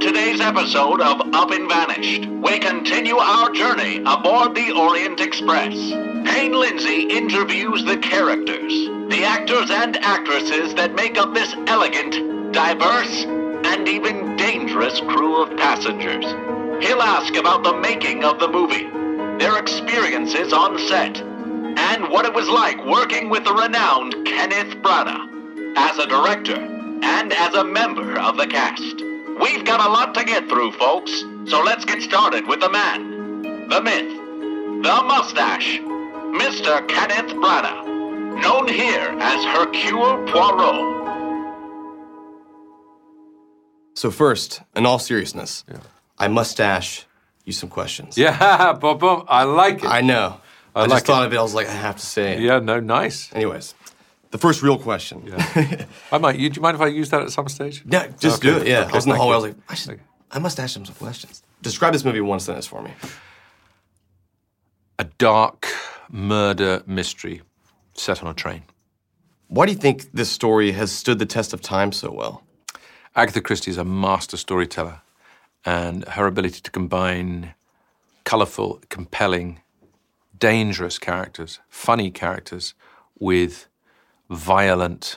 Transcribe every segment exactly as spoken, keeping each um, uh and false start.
today's episode of Up and Vanished, we continue our journey aboard the Orient Express. Payne Lindsay interviews the characters, the actors and actresses that make up this elegant, diverse, and even dangerous crew of passengers. He'll ask about the making of the movie, their experiences on set, and what it was like working with the renowned Kenneth Branagh as a director and as a member of the cast. We've got a lot to get through, folks, so let's get started with the man, the myth, the mustache, Mister Kenneth Branagh, known here as Hercule Poirot. So first, in all seriousness, yeah. I mustache you some questions. Yeah, boom, boom. I like it. I know. I, I just like thought it. of it. I was like, I have to say it. Yeah, no, nice. Anyways, the first real question. Yeah. I might. You, do you mind if I use that at some stage? Yeah, just okay. do it. Yeah. Okay, I was in the thank hallway. you. I was like, I, should, Okay. I must ask him some questions. Describe this movie in one sentence for me. A dark murder mystery set on a train. Why do you think this story has stood the test of time so well? Agatha Christie is a master storyteller, and her ability to combine colourful, compelling, dangerous characters, funny characters, with violent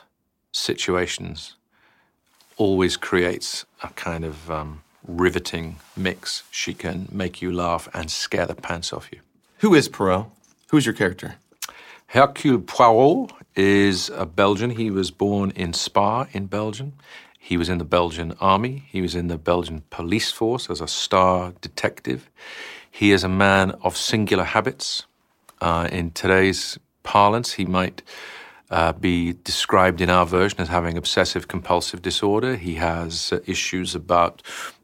situations always creates a kind of um, riveting mix. She can make you laugh and scare the pants off you. Who is Poirot? Who's your character? Hercule Poirot is a Belgian. He was born in Spa in Belgium. He was in the Belgian army. He was in the Belgian police force as a star detective. He is a man of singular habits. Uh, in today's parlance, he might uh, be described in our version as having obsessive-compulsive disorder. He has uh, issues about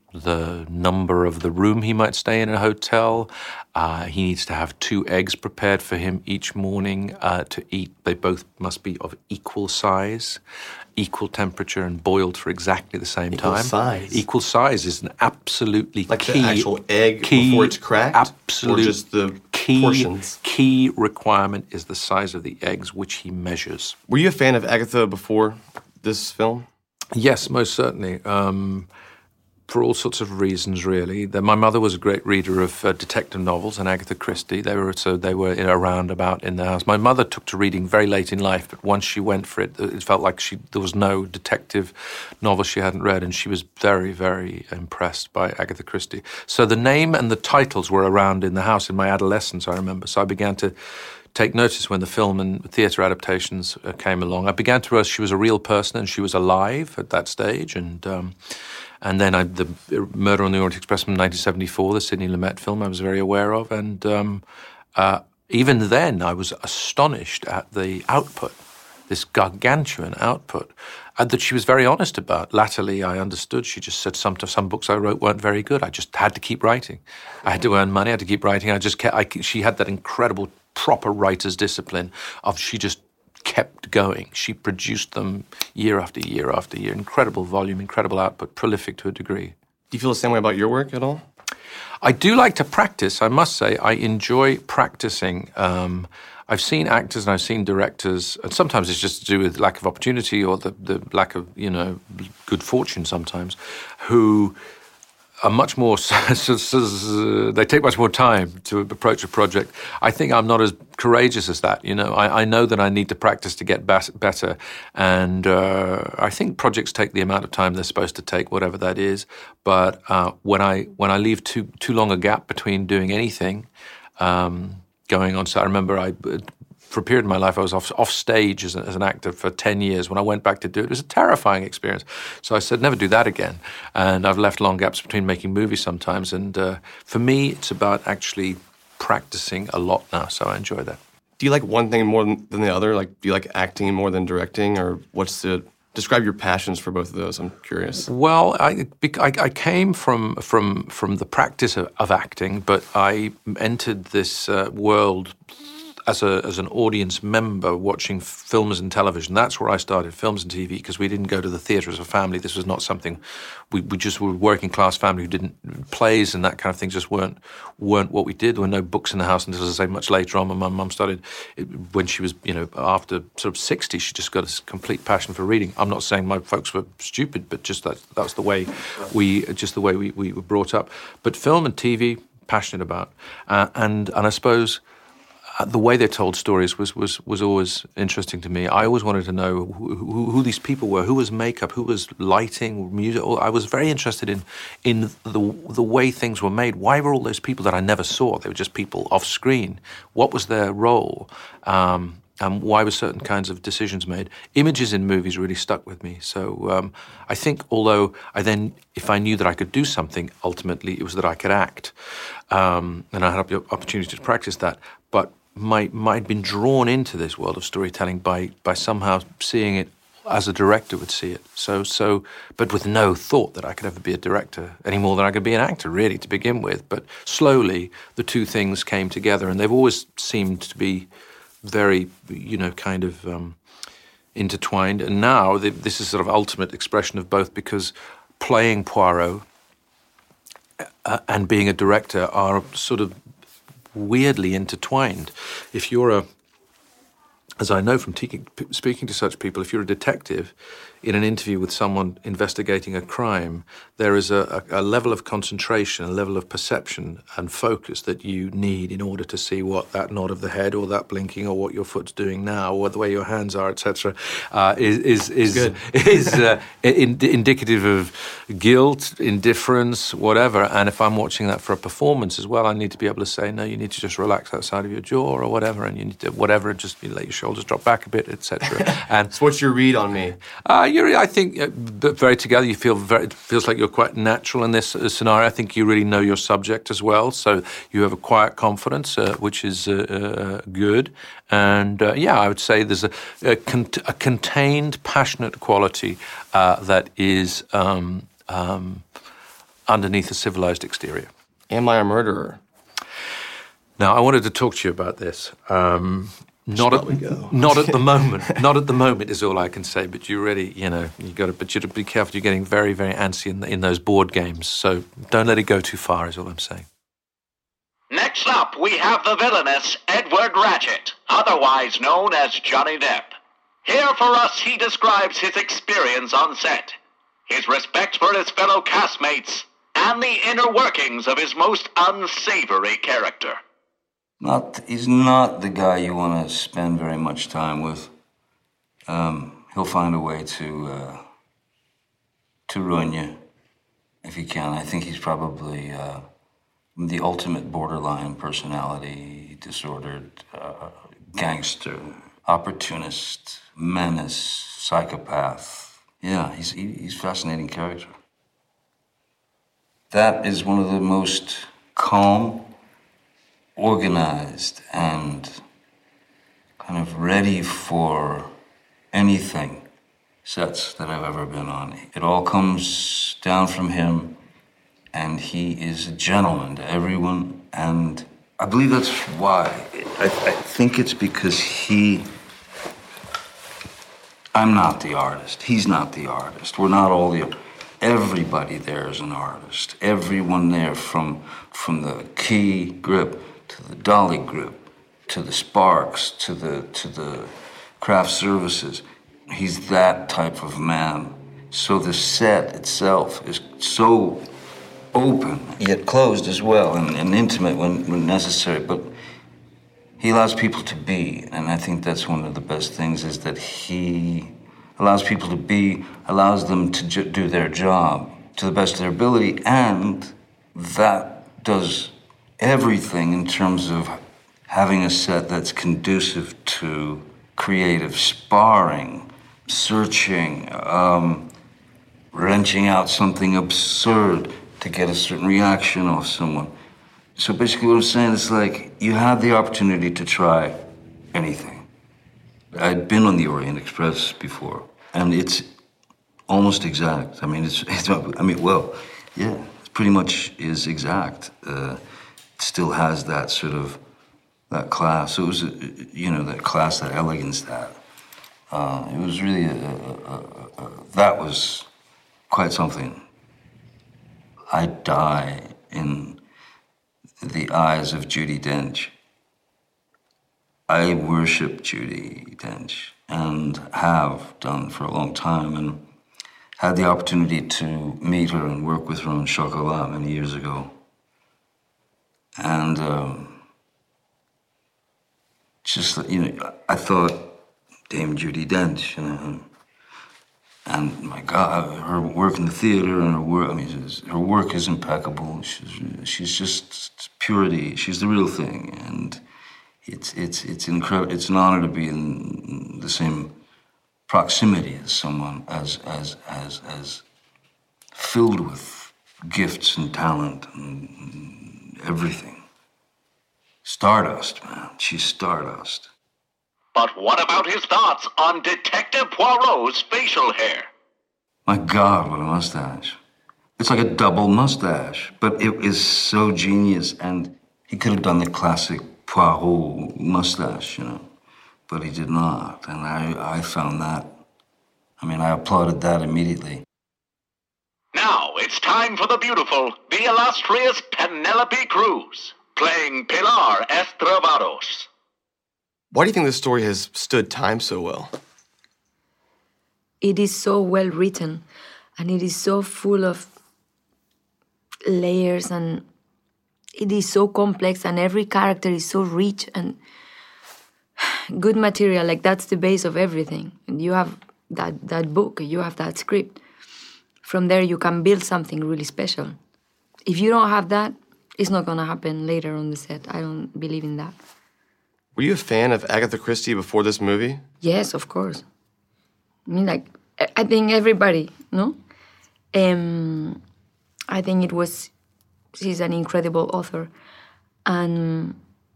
the number of the room he might stay in a hotel. Uh, he needs to have two eggs prepared for him each morning uh, to eat. They both must be of equal size, equal temperature, and boiled for exactly the same Equal time. size? Equal size is an absolutely Like key... the actual egg key, before it's cracked? Absolute Or just the key, portions? Key requirement is the size of the eggs, which he measures. Were you a fan of Agatha before this film? Yes, most certainly. Um, for all sorts of reasons, really. The, my mother was a great reader of uh, detective novels and Agatha Christie. They were so they were in, around about in the house. My mother took to reading very late in life, but once she went for it, it felt like she there was no detective novel she hadn't read, and she was very, very impressed by Agatha Christie. So the name and the titles were around in the house in my adolescence, I remember. So I began to take notice when the film and theatre adaptations uh, came along. I began to realize she was a real person and she was alive at that stage, and um, and then I, the Murder on the Orient Express from nineteen seventy-four, the Sidney Lumet film, I was very aware of, and um, uh, even then I was astonished at the output, this gargantuan output, and that she was very honest about. Latterly, I understood. She just said some some books I wrote weren't very good. I just had to keep writing. I had to earn money. I had to keep writing. I just kept, I, she had that incredible proper writer's discipline of she just kept going. She produced them year after year after year. Incredible volume, incredible output, prolific to a degree. Do you feel the same way about your work at all? I do like to practice, I must say. I enjoy practicing. Um, I've seen actors and I've seen directors, and sometimes it's just to do with lack of opportunity or the, the lack of, you know, good fortune sometimes, who are much more, they take much more time to approach a project. I think I'm not as courageous as that, you know. I, I know that I need to practice to get bas- better, and uh, I think projects take the amount of time they're supposed to take, whatever that is. But uh, when I when I leave too too long a gap between doing anything, um, going on, so I remember I... For a period of my life, I was off, off stage as, a, as an actor for ten years. When I went back to do it, it was a terrifying experience. So I said, never do that again. And I've left long gaps between making movies sometimes. And uh, for me, it's about actually practicing a lot now. So I enjoy that. Do you like one thing more than the other? Like, do you like acting more than directing? Or what's the... Describe your passions for both of those. I'm curious. Well, I, I, I came from from from the practice of, of acting, but I entered this uh, world as a as an audience member watching films and television. That's where I started, films and T V, because we didn't go to the theatre as a family. This was not something we we just were a working class family who didn't plays and that kind of thing just weren't weren't what we did. There were no books in the house, and as I say, much later on, when my mum started, it, when she was you know after sort of sixty, she just got a complete passion for reading. I'm not saying my folks were stupid, but just that that's the way we just the way we, we were brought up. But film and T V, passionate about, uh, and and I suppose. The way they told stories was, was, was always interesting to me. I always wanted to know who, who, who these people were, who was makeup, who was lighting, music. I was very interested in in the the way things were made. Why were all those people that I never saw? They were just people off screen. What was their role? Um, and why were certain kinds of decisions made? Images in movies really stuck with me. So um, I think although I then, if I knew that I could do something, ultimately it was that I could act. Um, and I had the opportunity to practice that. But My, I'd been drawn into this world of storytelling by by somehow seeing it as a director would see it. So so, but with no thought that I could ever be a director any more than I could be an actor, really, to begin with. But slowly, the two things came together, and they've always seemed to be very, you know, kind of um, intertwined. And now the, this is sort of ultimate expression of both, because playing Poirot uh, and being a director are sort of weirdly intertwined. If you're a, as I know from te- speaking to such people, if you're a detective in an interview with someone investigating a crime, there is a, a, a level of concentration, a level of perception and focus that you need in order to see what that nod of the head or that blinking or what your foot's doing now or the way your hands are, et cetera, uh, is is is Good. is uh, in, indicative of guilt, indifference, whatever. And if I'm watching that for a performance as well, I need to be able to say, no, you need to just relax that side of your jaw or whatever, and you need to whatever, just you let your shoulders drop back a bit, et cetera. And So what's your read on me? Uh, you're, I think, uh, very together. You feel very. It feels like you're quite natural in this uh, scenario. I think you really know your subject as well, so you have a quiet confidence, uh, which is uh, uh, good. And uh, yeah, I would say there's a, a, cont- a contained, passionate quality uh, that is um, um, underneath a civilized exterior. Am I a murderer? Now, I wanted to talk to you about this. Um, Not at, not at the moment. Not at the moment is all I can say. But you really, you know, you got to. But you got to be careful. You're getting very, very antsy in, in those board games. So don't let it go too far. Is all I'm saying. Next up, we have the villainous Edward Ratchett, otherwise known as Johnny Depp. Here for us, he describes his experience on set, his respect for his fellow castmates, and the inner workings of his most unsavory character. Not, he's not the guy you want to spend very much time with. Um, he'll find a way to uh, to ruin you if he can. I think he's probably uh, the ultimate borderline personality disordered uh, gangster, opportunist, menace, psychopath. Yeah, he's he, he's a fascinating character. That is one of the most calm, organized, and kind of ready for anything sets that I've ever been on. It all comes down from him, and he is a gentleman to everyone, and I believe that's why. I, I think it's because he... I'm not the artist. He's not the artist. We're not all the... Everybody there is an artist. Everyone there, from, from the key grip to the dolly grip, to the sparks, to the to the craft services. He's that type of man. So the set itself is so open, yet closed as well, and, and intimate when, when necessary. But he allows people to be, and I think that's one of the best things, is that he allows people to be, allows them to ju- do their job to the best of their ability, and that does everything in terms of having a set that's conducive to creative sparring, searching, um, wrenching out something absurd to get a certain reaction off someone. So basically what I'm saying is, like, you have the opportunity to try anything. I'd been on the Orient Express before, and it's almost exact. I mean, it's, it's I mean, well, yeah, it pretty much is exact. Uh, it still has that sort of that class. It was, you know, that class, that elegance, that. Uh, it was really, a, a, a, a, that was quite something. I die in the eyes of Judi Dench. I worship Judi Dench and have done for a long time, and had the opportunity to meet her and work with her on Chocolat many years ago. And um, just, you know, I thought, Dame Judi Dench, you know, and my God, her work in the theater and her work, I mean, her work is impeccable. She's, she's just purity. She's the real thing. And it's, it's, it's incredible. It's an honor to be in the same proximity as someone as, as, as, as filled with gifts and talent and everything. Stardust, man. She's stardust. But what about his thoughts on Detective Poirot's facial hair? My God, what a mustache. It's like a double mustache, but it is so genius, and he could have done the classic Poirot mustache, you know, but he did not, and I, I found that, I mean, I applauded that immediately. Now it's time for the beautiful, the illustrious Penelope Cruz, playing Pilar Estravados. Why do you think this story has stood time so well? It is so well written, and it is so full of layers, and it is so complex, and every character is so rich and good material. Like, that's the base of everything. And you have that, that book, you have that script. From there, you can build something really special. If you don't have that, it's not going to happen later on the set. I don't believe in that. Were you a fan of Agatha Christie before this movie? Yes, of course. I mean, like, I think everybody, no? Um, I think it was, she's an incredible author. And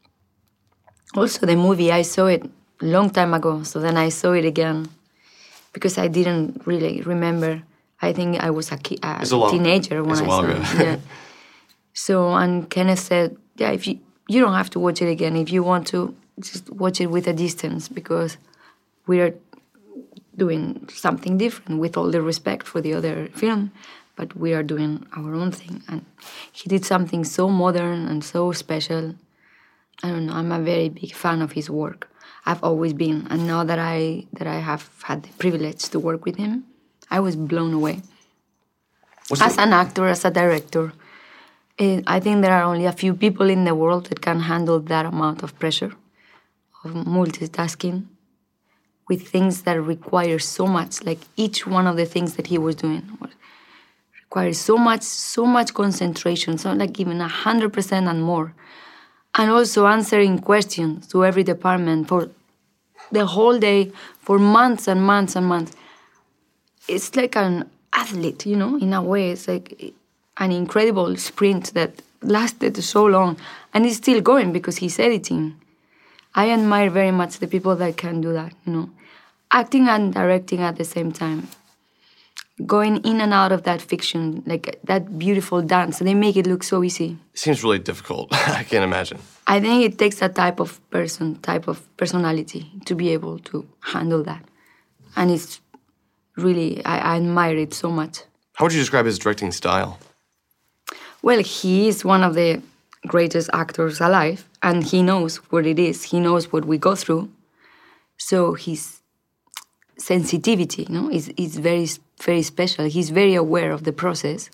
also the movie, I saw it a long time ago, so then I saw it again because I didn't really remember. I think I was a, ki- a, a long, teenager when I saw it. Yeah. So, and Kenneth said, yeah, if you, you don't have to watch it again. If you want to, just watch it with a distance, because we are doing something different, with all the respect for the other film, but we are doing our own thing. And he did something so modern and so special. I don't know, I'm a very big fan of his work. I've always been, and now that I that I have had the privilege to work with him, I was blown away. What's as the- an actor, as a director, eh, I think there are only a few people in the world that can handle that amount of pressure, of multitasking, with things that require so much. Like, each one of the things that he was doing was, requires so much, so much concentration, so like even a hundred percent and more. And also answering questions to every department for the whole day, for months and months and months. It's like an athlete, you know, in a way. It's like an incredible sprint that lasted so long, and it's still going because he's editing. I admire very much the people that can do that, you know. Acting and directing at the same time. Going in and out of that fiction, like that beautiful dance. They make it look so easy. It seems really difficult. I can't imagine. I think it takes a type of person, type of personality to be able to handle that. And it's really, I, I admire it so much. How would you describe his directing style? Well, he is one of the greatest actors alive, and he knows what it is. He knows what we go through. So his sensitivity, you know, is, is very, very special. He's very aware of the process,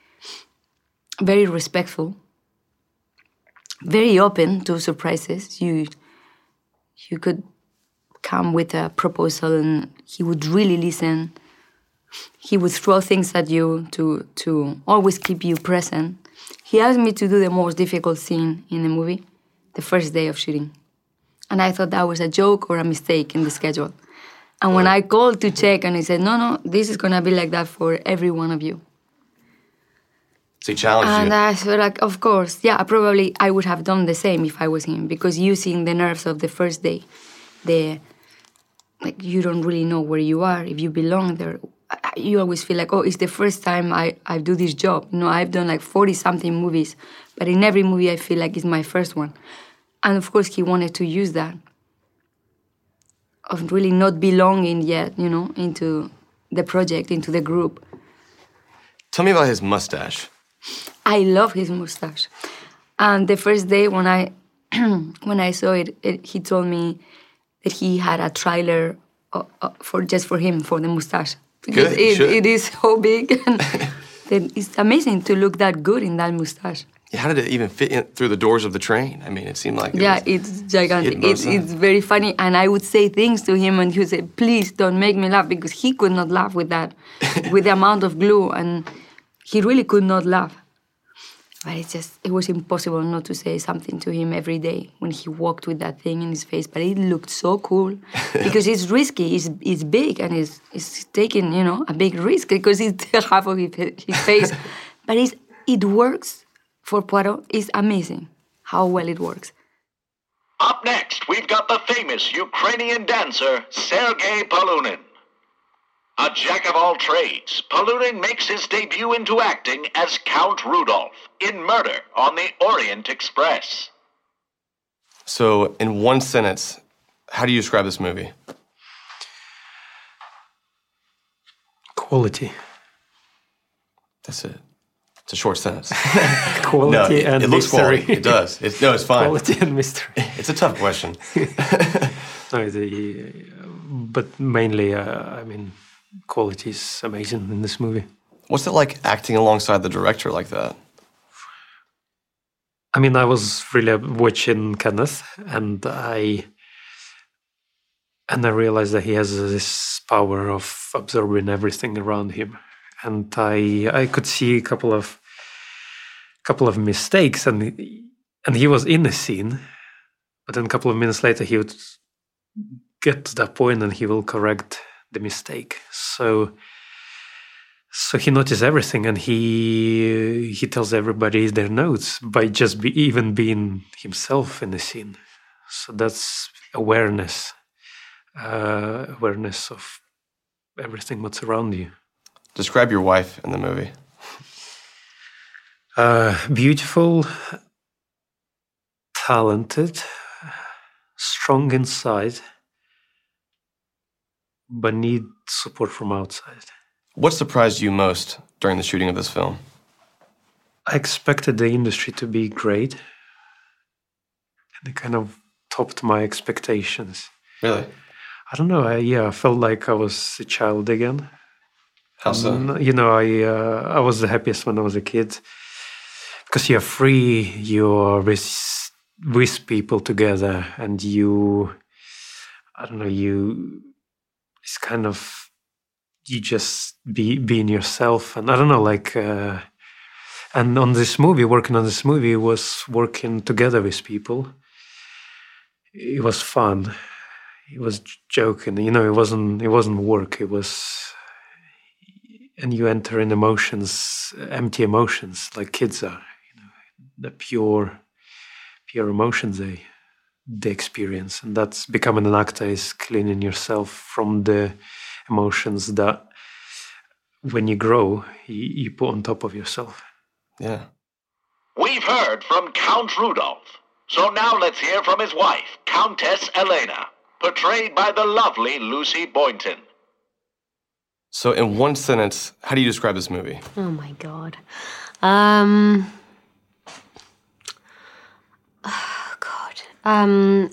very respectful, very open to surprises. You, you could come with a proposal and he would really listen. He would throw things at you to, to always keep you present. He asked me to do the most difficult scene in the movie, the first day of shooting. And I thought that was a joke or a mistake in the schedule. And when I called to check, and he said, no, no, this is going to be like that for every one of you. So he challenged and you. I felt like, of course, yeah, probably I would have done the same if I was him, because using the nerves of the first day, the, like, you don't really know where you are, if you belong there. You always feel like, oh, it's the first time I, I do this job. You know, I've done like forty-something movies, but in every movie I feel like it's my first one. And of course, he wanted to use that, of really not belonging yet, you know, into the project, into the group. Tell me about his mustache. I love his mustache. And the first day when I when I saw it, it, he told me that he had a trailer uh, uh, for just for him, for the mustache. Because Good, it, should. it is so big. And then it's amazing to look that good in that mustache. Yeah, how did it even fit in through the doors of the train? I mean, it seemed like it Yeah, was it's gigantic. hidden both It's, sides. it's very funny. And I would say things to him and he would say, please don't make me laugh, because he could not laugh with that, with the amount of glue. And he really could not laugh. But it's just, it was impossible not to say something to him every day when he walked with that thing in his face. But it looked so cool because it's risky, it's, it's big, and it's, it's taking, you know, a big risk because it's half of his, his face. But it's, it works for Poirot. It's amazing how well it works. Up next, we've got the famous Ukrainian dancer, Sergei Polunin. A jack of all trades, Polunin makes his debut into acting as Count Rudolph in Murder on the Orient Express. So, in one sentence, how do you describe this movie? Quality. That's it. It's a short sentence. Quality no, it, and it looks mystery. quality. It does. It's, no, it's fine. Quality and mystery. It's a tough question. No, the, but mainly, uh, I mean, quality is amazing in this movie. What's it like acting alongside the director like that? I mean, I was really watching Kenneth, and I and I realized that he has this power of absorbing everything around him, and I I could see a couple of couple of mistakes, and he, and he was in the scene, but then a couple of minutes later he would get to that point and he will correct the mistake. So. So he noticed everything, and he he tells everybody their notes by just be, even being himself in the scene. So that's awareness, uh, awareness of everything what's around you. Describe your wife in the movie. Uh, beautiful, talented, strong inside, but need support from outside. What surprised you most during the shooting of this film? I expected the industry to be great, and it kind of topped my expectations. Really? I don't know. I, yeah, I felt like I was a child again. How so? Um, you know, I uh, I was the happiest when I was a kid because you're free. You're with with people together, and you, I don't know. You, it's kind of. You just be being yourself, and I don't know, like, uh, and on this movie, working on this movie was working together with people. It was fun. It was joking, you know. It wasn't. It wasn't work. It was, and you enter in emotions, empty emotions, like kids are. You know, the pure, pure emotions they they experience, and that's becoming an actor is cleaning yourself from the emotions that when you grow, you, you put on top of yourself. Yeah. We've heard from Count Rudolph. So now let's hear from his wife, Countess Elena, portrayed by the lovely Lucy Boynton. So in one sentence, how do you describe this movie? Oh my God. Um, oh God. Um,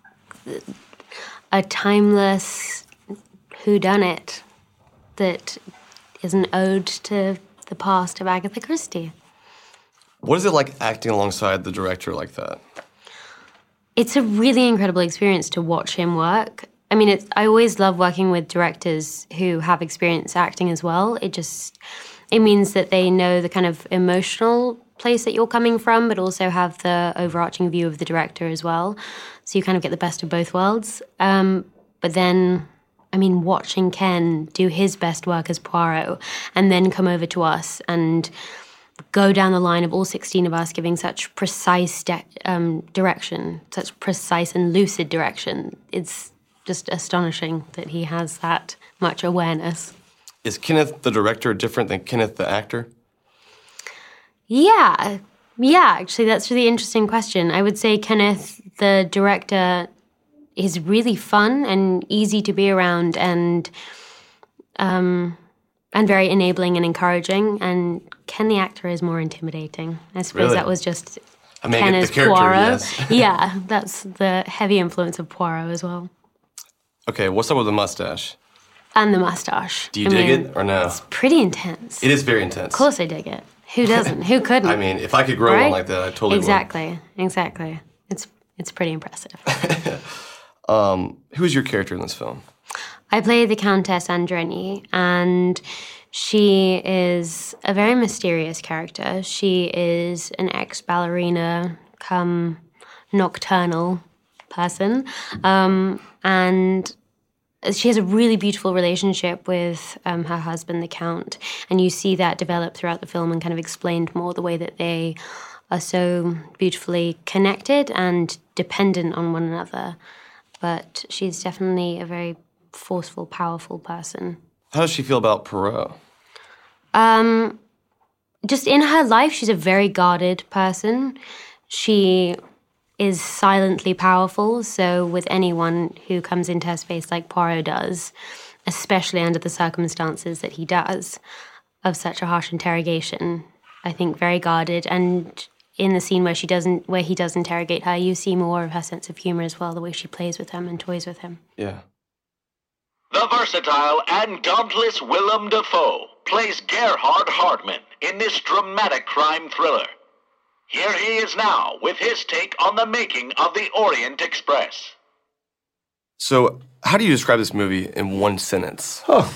a timeless whodunit that is an ode to the past of Agatha Christie. What is it like acting alongside the director like that? It's a really incredible experience to watch him work. I mean, it's, I always love working with directors who have experience acting as well. It just, it means that they know the kind of emotional place that you're coming from, but also have the overarching view of the director as well. So you kind of get the best of both worlds. Um, but then... I mean, watching Ken do his best work as Poirot and then come over to us and go down the line of all sixteen of us giving such precise de- um, direction, such precise and lucid direction. It's just astonishing that he has that much awareness. Is Kenneth the director different than Kenneth the actor? Yeah, Yeah, actually, that's a really interesting question. I would say Kenneth, the director, is really fun and easy to be around, and um, and very enabling and encouraging. And Ken, the actor, is more intimidating. I suppose Really? that was just I mean, Ken the as character, Poirot. yes. Yeah, that's the heavy influence of Poirot as well. Okay, what's up with the mustache? And the mustache. Do you I dig mean, it or no? It's pretty intense. It is very intense. Of course I dig it. Who doesn't? Who couldn't? I mean, if I could grow right? one like that, I totally exactly, would. Exactly, exactly. It's it's pretty impressive. um, who is your character in this film? I play the Countess Andreni, and she is a very mysterious character. She is an ex-ballerina come nocturnal person, um, and she has a really beautiful relationship with um, her husband, the Count, and you see that develop throughout the film and kind of explained more, the way that they are so beautifully connected and dependent on one another. But she's definitely a very forceful, powerful person. How does she feel about Poirot? Um, just in her life, she's a very guarded person. She is silently powerful, so with anyone who comes into her space like Poirot does, especially under the circumstances that he does, of such a harsh interrogation, I think very guarded. And in the scene where she doesn't, where he does interrogate her, you see more of her sense of humor as well, the way she plays with him and toys with him. Yeah. The versatile and dauntless Willem Dafoe plays Gerhard Hardman in this dramatic crime thriller. Here he is now with his take on the making of the Orient Express. So, how do you describe this movie in one sentence? Oh.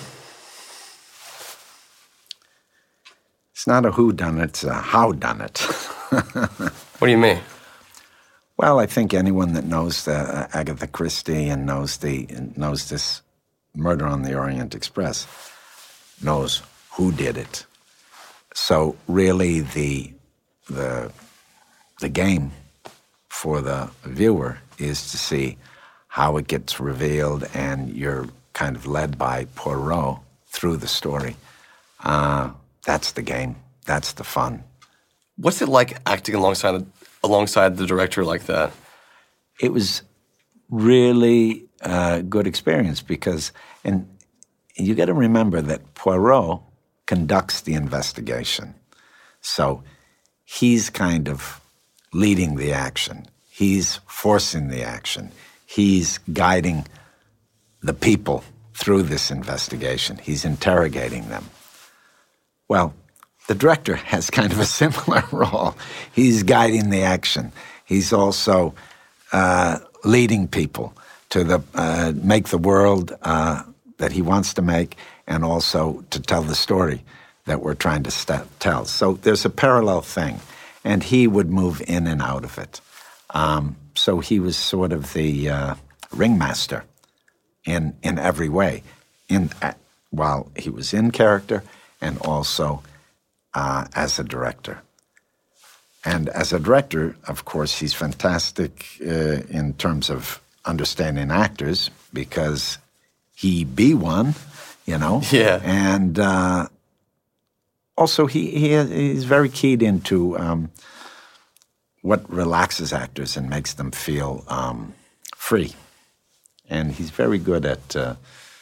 It's not a whodunit, it's a howdunit. What do you mean? Well, I think anyone that knows the, uh, Agatha Christie and knows the knows this Murder on the Orient Express knows who did it. So really, the the the game for the viewer is to see how it gets revealed, and you're kind of led by Poirot through the story. Uh, that's the game. That's the fun. What's it like acting alongside alongside the director like that? It was really a good experience because, and you got to remember that Poirot conducts the investigation. So he's kind of leading the action. He's forcing the action. He's guiding the people through this investigation. He's interrogating them. Well, the director has kind of a similar role. He's guiding the action. He's also uh, leading people to the uh, make the world uh, that he wants to make, and also to tell the story that we're trying to st- tell. So there's a parallel thing, and he would move in and out of it. Um, so he was sort of the uh, ringmaster in in every way, in uh, while he was in character, and also uh, as a director. And as a director, of course, he's fantastic uh, in terms of understanding actors, because he be one, you know. Yeah. And uh, also, he, he he's very keyed into um, what relaxes actors and makes them feel um, free. And he's very good at uh,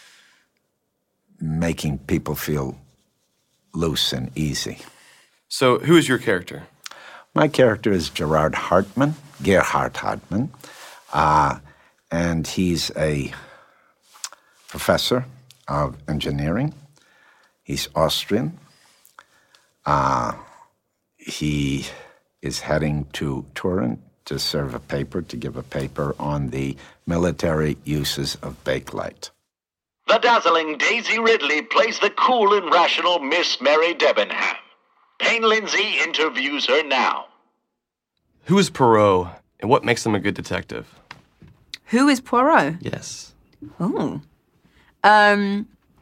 making people feel loose and easy. So, who is your character? My character is Gerard Hartmann, Gerhard Hartmann, uh, and he's a professor of engineering. He's Austrian. Uh, he is heading to Turin to serve a paper, to give a paper on the military uses of bakelite. The dazzling Daisy Ridley plays the cool and rational Miss Mary Debenham. Payne Lindsay interviews her now. Who is Poirot, and what makes him a good detective? Who is Poirot? Yes. Oh. Um,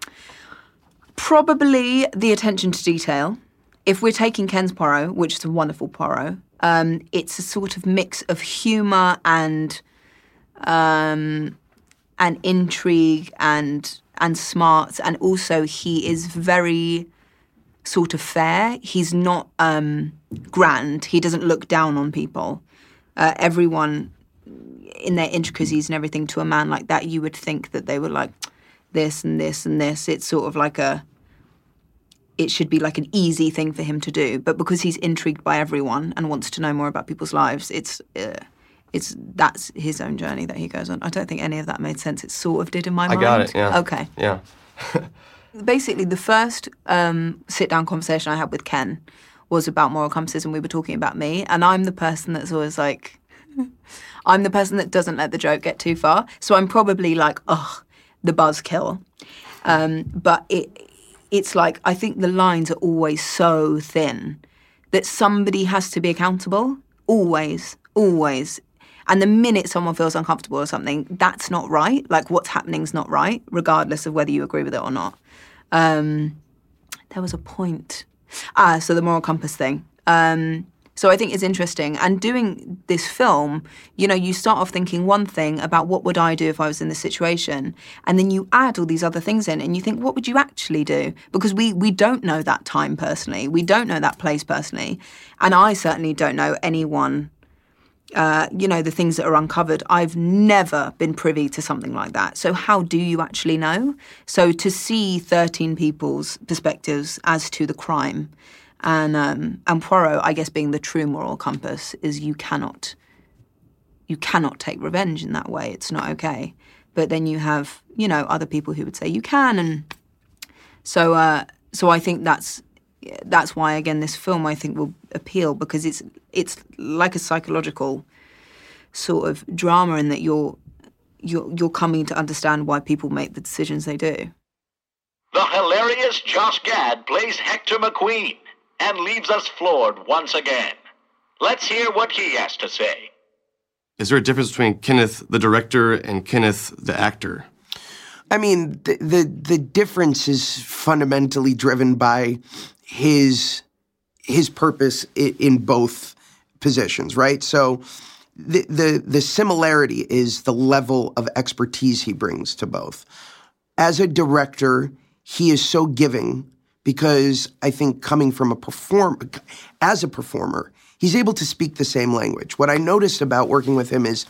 probably the attention to detail. If we're taking Ken's Poirot, which is a wonderful Poirot, um, it's a sort of mix of humour and um, and intrigue and and smarts, and also he is very sort of fair. He's not um, grand. He doesn't look down on people. Uh, everyone, in their intricacies and everything, to a man like that, you would think that they were like this and this and this. It's sort of like a, it should be like an easy thing for him to do. But because he's intrigued by everyone and wants to know more about people's lives, it's uh, it's that's his own journey that he goes on. I don't think any of that made sense. It sort of did in my I mind. I got it, yeah. Okay. Yeah. Basically, the first um, sit-down conversation I had with Ken was about moral compasses, and we were talking about me. And I'm the person that's always like, I'm the person that doesn't let the joke get too far. So I'm probably like, ugh, the buzzkill. Um, but it, it's like, I think the lines are always so thin that somebody has to be accountable. Always, always. And the minute someone feels uncomfortable or something, that's not right. Like, what's happening is not right, regardless of whether you agree with it or not. Um, there was a point. Ah, so the moral compass thing. Um, so I think it's interesting. And doing this film, you know, you start off thinking one thing about what would I do if I was in this situation, and then you add all these other things in, and you think, what would you actually do? Because we we don't know that time personally. We don't know that place personally. And I certainly don't know anyone... Uh, you know, the things that are uncovered. I've never been privy to something like that. So how do you actually know? So to see thirteen people's perspectives as to the crime, and um, and Poirot, I guess, being the true moral compass, is you cannot, you cannot take revenge in that way. It's not okay. But then you have, you know, other people who would say you can, and so uh, so I think that's. That's why, again, this film, I think, will appeal, because it's it's like a psychological sort of drama in that you're, you're, you're coming to understand why people make the decisions they do. The hilarious Josh Gad plays Hector McQueen and leaves us floored once again. Let's hear what he has to say. Is there a difference between Kenneth, the director, and Kenneth, the actor? I mean, the, the the difference is fundamentally driven by his his purpose in, in both positions, right? So the, the the similarity is the level of expertise he brings to both. As a director, he is so giving because I think coming from a perform as a performer, he's able to speak the same language. What I noticed about working with him is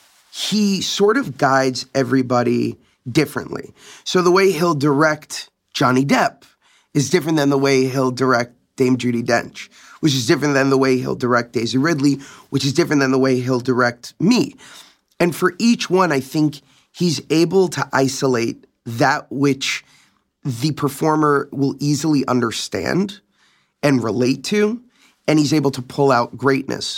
he sort of guides everybody differently. So the way he'll direct Johnny Depp is different than the way he'll direct Dame Judi Dench, which is different than the way he'll direct Daisy Ridley, which is different than the way he'll direct me. And for each one, I think he's able to isolate that which the performer will easily understand and relate to, and he's able to pull out greatness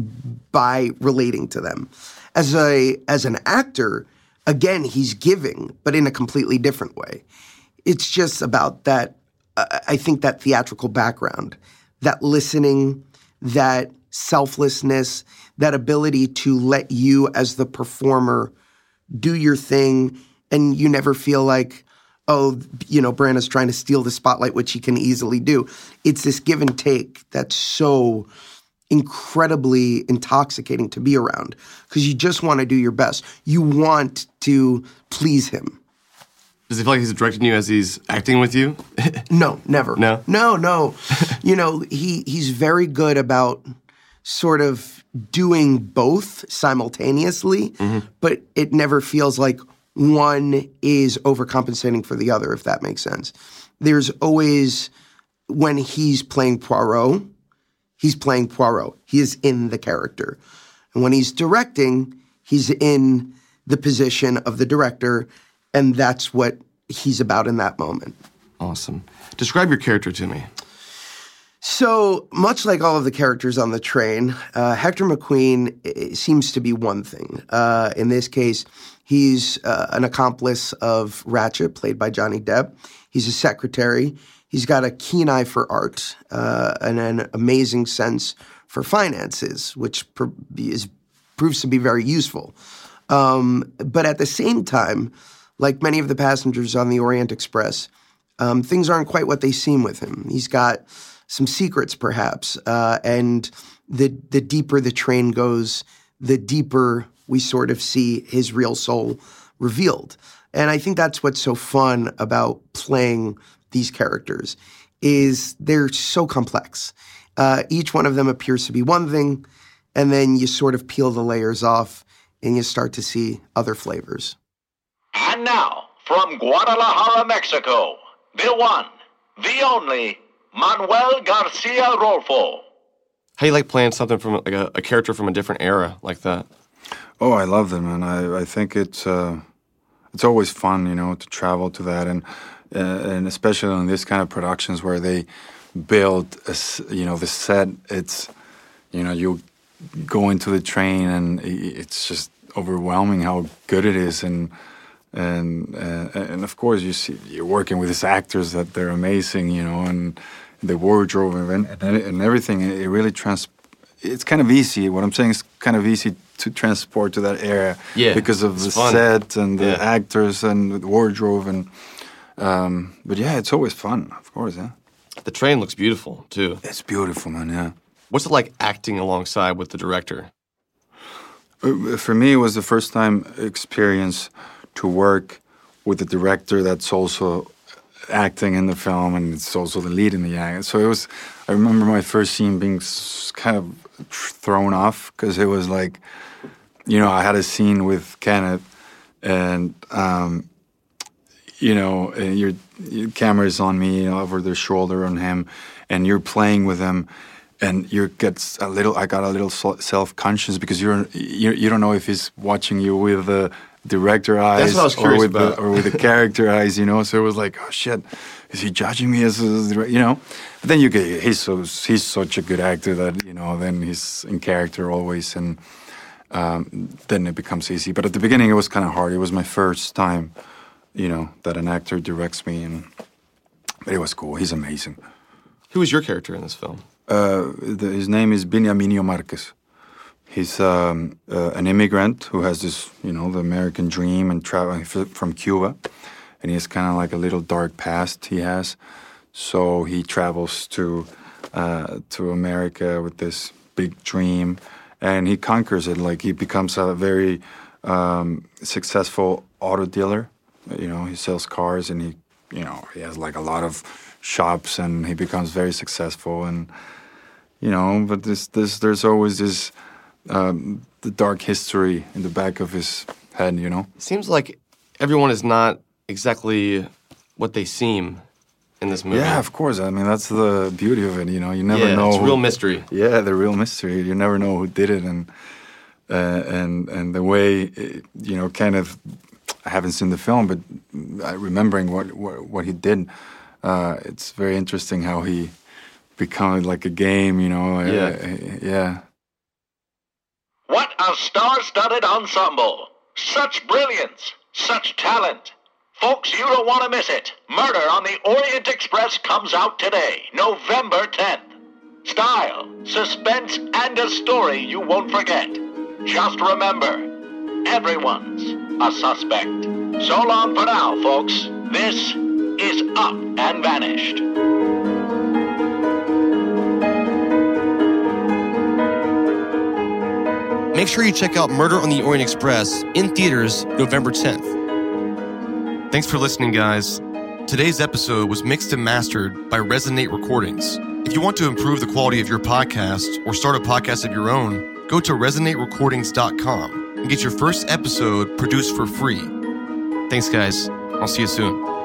by relating to them. As a as an actor, again, he's giving, but in a completely different way. It's just about that, uh, I think, that theatrical background, that listening, that selflessness, that ability to let you as the performer do your thing, and you never feel like, oh, you know, Branagh's trying to steal the spotlight, which he can easily do. It's this give and take that's so incredibly intoxicating to be around, because you just want to do your best. You want to please him. Does he feel like he's directing you as he's acting with you? No, never. No? No, no. You know, he he's very good about sort of doing both simultaneously, mm-hmm. but it never feels like one is overcompensating for the other, if that makes sense. There's always, when he's playing Poirot, he's playing Poirot. He is in the character. And when he's directing, he's in the position of the director, and that's what he's about in that moment. Awesome. Describe your character to me. So, much like all of the characters on the train, uh, Hector McQueen seems to be one thing. Uh, in this case, he's uh, an accomplice of Ratchet, played by Johnny Depp. He's a secretary. He's got a keen eye for art uh, and an amazing sense for finances, which pr- is, proves to be very useful. Um, but at the same time, like many of the passengers on the Orient Express, um, things aren't quite what they seem with him. He's got some secrets, perhaps, uh, and the the deeper the train goes, the deeper we sort of see his real soul revealed. And I think that's what's so fun about playing these characters, is they're so complex. Uh, each one of them appears to be one thing, and then you sort of peel the layers off and you start to see other flavors. And now, from Guadalajara, Mexico, the one, the only, Manuel Garcia Rolfo. How do you like playing something from like a, a character from a different era like that? Oh, I love them, and I, I think it's uh, it's always fun, you know, to travel to that, and uh, and especially on this kind of productions where they build, a, you know, the set. It's, you know, you go into the train, and it's just overwhelming how good it is, and and uh, and of course you see you're working with these actors that they're amazing, you know, and the wardrobe and and everything. It really trans. It's kind of easy. What I'm saying is kind of easy to transport to that era, yeah, because of the fun. set and the yeah. actors and the wardrobe, and um, but yeah, it's always fun, of course. Yeah, the train looks beautiful too. It's beautiful, man. Yeah. What's it like acting alongside with the director? For me, it was the first time experience to work with a director that's also acting in the film, and it's also the lead in the act. So it was. I remember my first scene being kind of thrown off because it was like, you know, I had a scene with Kenneth, and um, you know, and your, your camera's on me, over the shoulder on him, and you're playing with him, and you get a little. I got a little self-conscious because you're you, you don't know if he's watching you with the director eyes That's what I was or curious with about. the, or with the character eyes, you know. So it was like, oh shit, is he judging me as, as you know? But then you get he's so he's such a good actor that, you know, then he's in character always, and um, then it becomes easy. But at the beginning, it was kind of hard. It was my first time, you know, that an actor directs me, and but it was cool. He's amazing. Who was your character in this film? Uh, the, his name is Beniamino Marquez. He's um, uh, an immigrant who has this, you know, the American dream, and traveling from Cuba, and he has kind of like a little dark past he has. So he travels to uh, to America with this big dream, and he conquers it. Like, he becomes a very um, successful auto dealer. You know, he sells cars, and he, you know, he has like a lot of shops, and he becomes very successful. And you know, but this this there's always this. Um, the dark history in the back of his head, you know? It seems like everyone is not exactly what they seem in this movie. Yeah, of course. I mean, that's the beauty of it, you know? You never yeah, know. It's who, real mystery. Yeah, the real mystery. You never know who did it. And uh, and and the way, it, you know, kind of, I haven't seen the film, but remembering what, what, what he did, uh, it's very interesting how he became like a game, you know? Yeah. Uh, yeah. What a star-studded ensemble! Such brilliance! Such talent! Folks, you don't want to miss it. Murder on the Orient Express comes out today, November tenth. Style, suspense, and a story you won't forget. Just remember, everyone's a suspect. So long for now, folks. This is Up and Vanished. Make sure you check out Murder on the Orient Express in theaters November tenth. Thanks for listening, guys. Today's episode was mixed and mastered by Resonate Recordings. If you want to improve the quality of your podcast or start a podcast of your own, go to resonate recordings dot com and get your first episode produced for free. Thanks, guys. I'll see you soon.